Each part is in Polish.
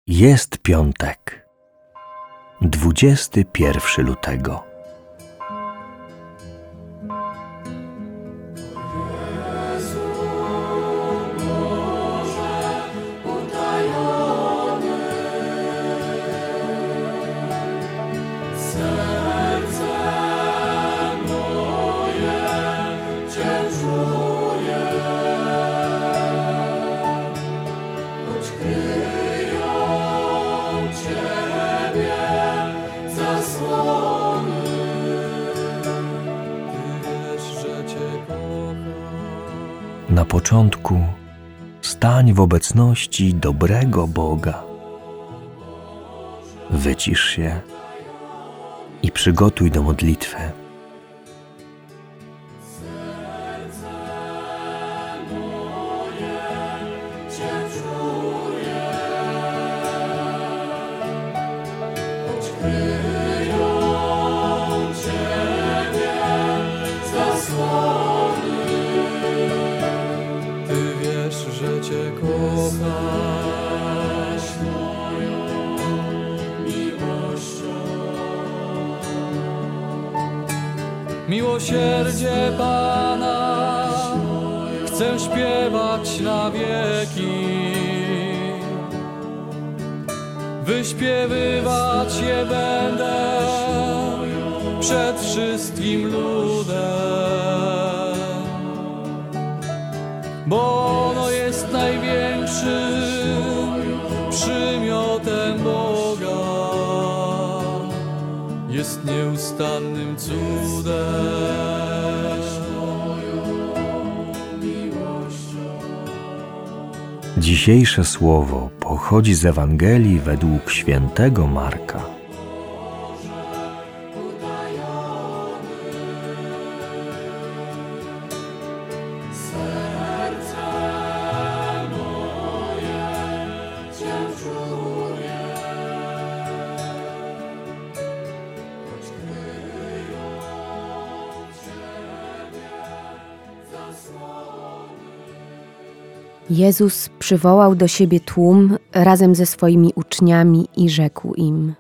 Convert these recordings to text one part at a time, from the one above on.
Jest piątek, 21 lutego. Na początku stań w obecności dobrego Boga. Wycisz się i przygotuj do modlitwy. Że Cię kochasz moją miłością. Miłosierdzie Pana chcę śpiewać na wieki, wyśpiewywać je będę przed wszystkim ludem, bo ono jest największym przymiotem Boga, jest nieustannym cudem. Dzisiejsze słowo pochodzi z Ewangelii według świętego Marka. Jezus przywołał do siebie tłum razem ze swoimi uczniami i rzekł im: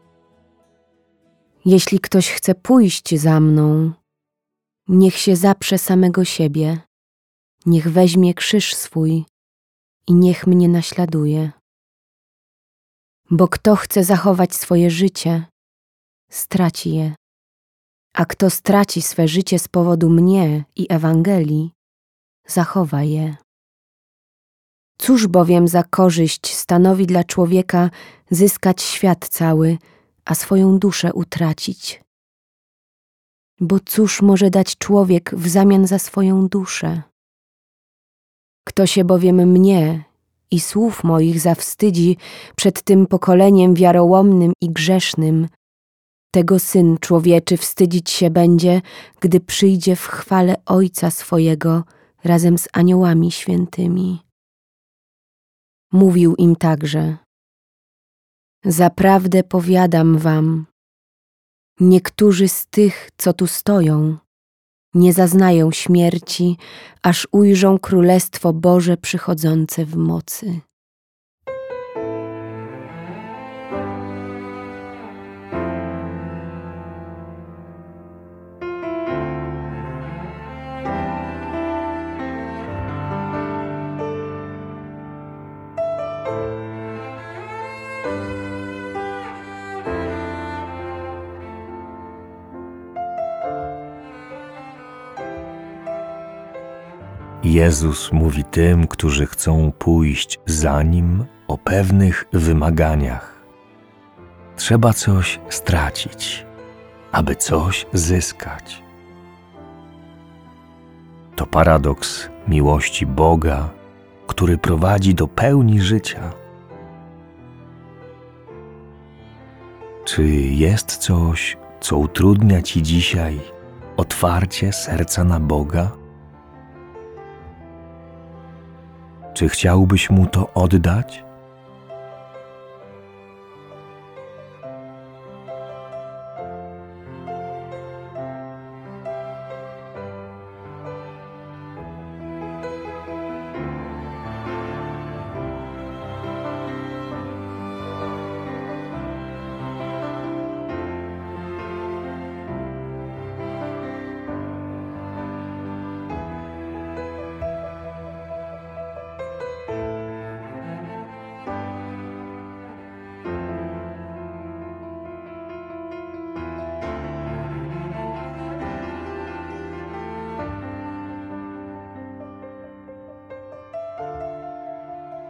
Jeśli ktoś chce pójść za mną, niech się zaprze samego siebie, niech weźmie krzyż swój i niech mnie naśladuje. Bo kto chce zachować swoje życie, straci je, a kto straci swe życie z powodu mnie i Ewangelii, zachowa je. Cóż bowiem za korzyść stanowi dla człowieka zyskać świat cały, a swoją duszę utracić? Bo cóż może dać człowiek w zamian za swoją duszę? Kto się bowiem mnie i słów moich zawstydzi przed tym pokoleniem wiarołomnym i grzesznym, tego Syn Człowieczy wstydzić się będzie, gdy przyjdzie w chwale Ojca swojego razem z aniołami świętymi. Mówił im także: Zaprawdę powiadam wam, niektórzy z tych, co tu stoją, nie zaznają śmierci, aż ujrzą Królestwo Boże przychodzące w mocy. Jezus mówi tym, którzy chcą pójść za Nim, o pewnych wymaganiach. Trzeba coś stracić, aby coś zyskać. To paradoks miłości Boga, który prowadzi do pełni życia. Czy jest coś, co utrudnia Ci dzisiaj otwarcie serca na Boga? Czy chciałbyś Mu to oddać?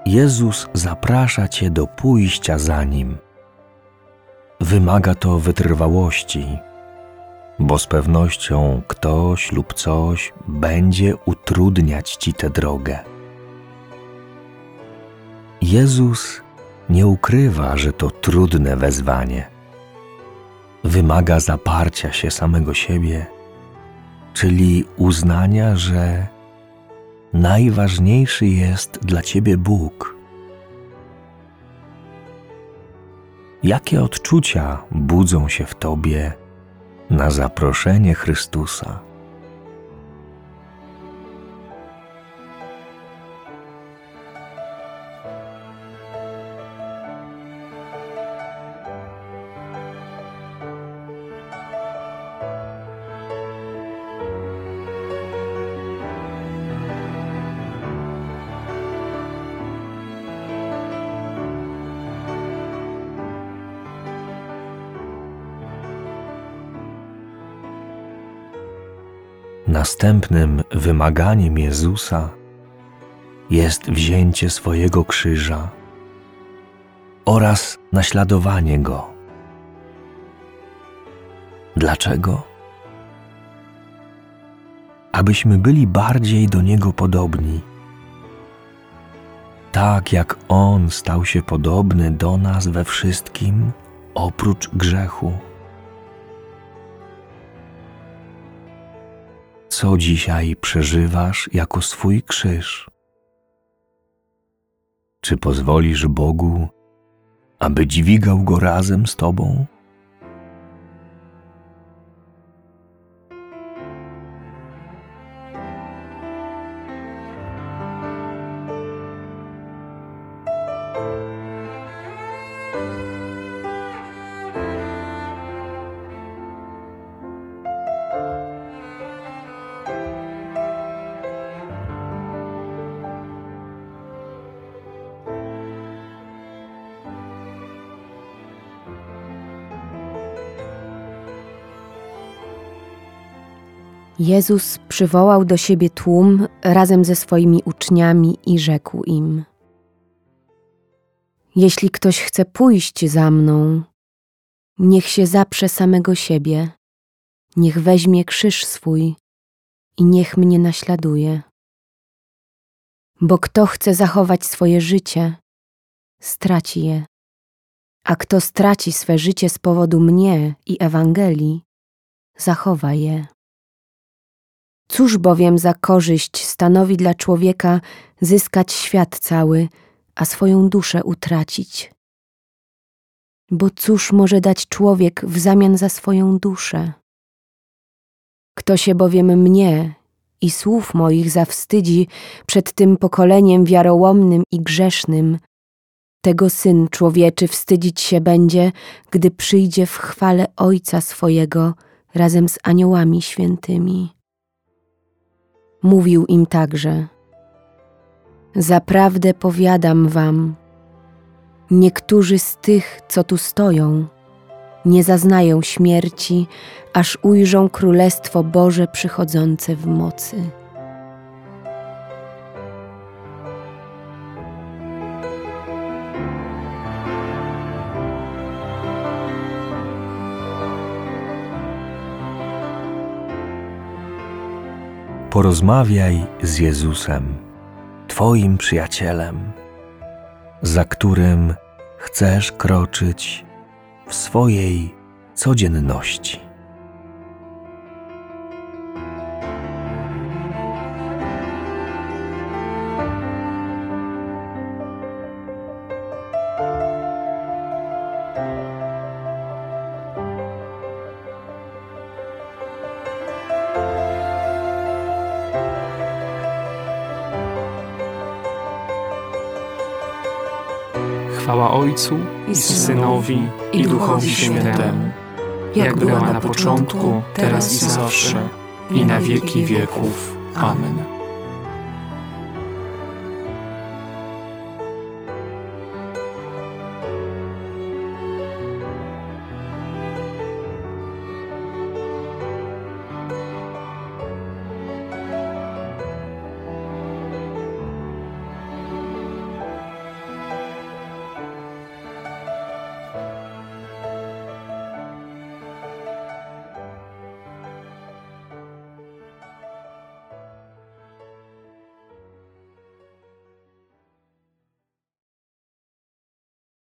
Jezus zaprasza cię do pójścia za Nim. Wymaga to wytrwałości, bo z pewnością ktoś lub coś będzie utrudniać ci tę drogę. Jezus nie ukrywa, że to trudne wezwanie. Wymaga zaparcia się samego siebie, czyli uznania, że najważniejszy jest dla ciebie Bóg. Jakie odczucia budzą się w tobie na zaproszenie Chrystusa? Następnym wymaganiem Jezusa jest wzięcie swojego krzyża oraz naśladowanie Go. Dlaczego? Abyśmy byli bardziej do Niego podobni, tak jak On stał się podobny do nas we wszystkim oprócz grzechu. Co dzisiaj przeżywasz jako swój krzyż? Czy pozwolisz Bogu, aby dźwigał go razem z tobą? Jezus przywołał do siebie tłum razem ze swoimi uczniami i rzekł im: Jeśli ktoś chce pójść za mną, niech się zaprze samego siebie, niech weźmie krzyż swój i niech mnie naśladuje. Bo kto chce zachować swoje życie, straci je, a kto straci swe życie z powodu mnie i Ewangelii, zachowa je. Cóż bowiem za korzyść stanowi dla człowieka zyskać świat cały, a swoją duszę utracić? Bo cóż może dać człowiek w zamian za swoją duszę? Kto się bowiem mnie i słów moich zawstydzi przed tym pokoleniem wiarołomnym i grzesznym, tego Syn Człowieczy wstydzić się będzie, gdy przyjdzie w chwale Ojca swojego razem z aniołami świętymi. Mówił im także: Zaprawdę powiadam wam, niektórzy z tych, co tu stoją, nie zaznają śmierci, aż ujrzą Królestwo Boże przychodzące w mocy. Porozmawiaj z Jezusem, Twoim przyjacielem, za którym chcesz kroczyć w swojej codzienności. Chwała Ojcu i Synowi i Duchowi Świętemu, jak była na początku, teraz i zawsze, i na wieki wieków. Amen.